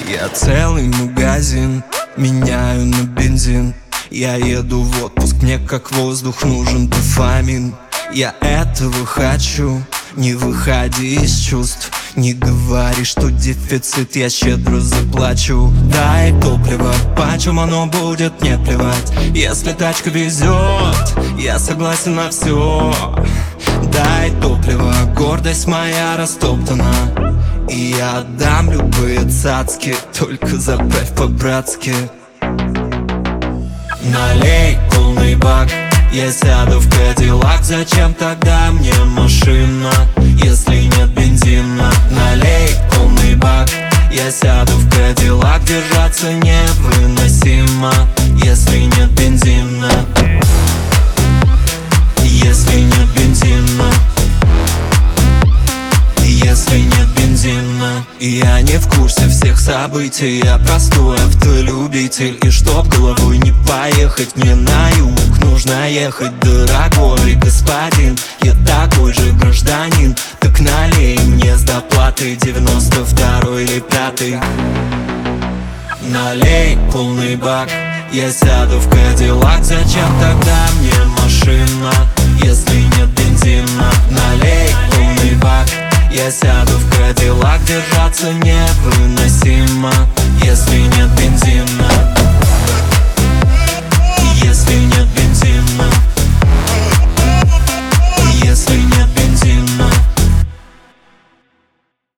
Я целый магазин меняю на бензин. Я еду в отпуск, мне как воздух нужен дофамин. Я этого хочу, не выходи из чувств. Не говори, что дефицит, я щедро заплачу. Дай топливо, почем оно будет, мне плевать. Если тачка везет, я согласен на все. Дай топливо, гордость моя растоптана. И я отдам любые цацки, только заправь по-братски. Налей полный бак, я сяду в Кадиллак. Зачем тогда мне машина, если нет бензина? Налей полный бак, я сяду в Кадиллак. Держаться невыносимо, если нет бензина. Если нет бензина. Если нет бензина. Я не в курсе всех событий, я простой автолюбитель. И чтоб головой не поехать мне на юг, нужно ехать, дорогой господин. Я такой же гражданин, так налей мне с доплатой 92-й или 5-й. Налей полный бак, я сяду в Кадиллак. Зачем тогда мне машина, если нет бензина? Налей полный бак, я сяду в Кадиллак. Держаться невыносимо,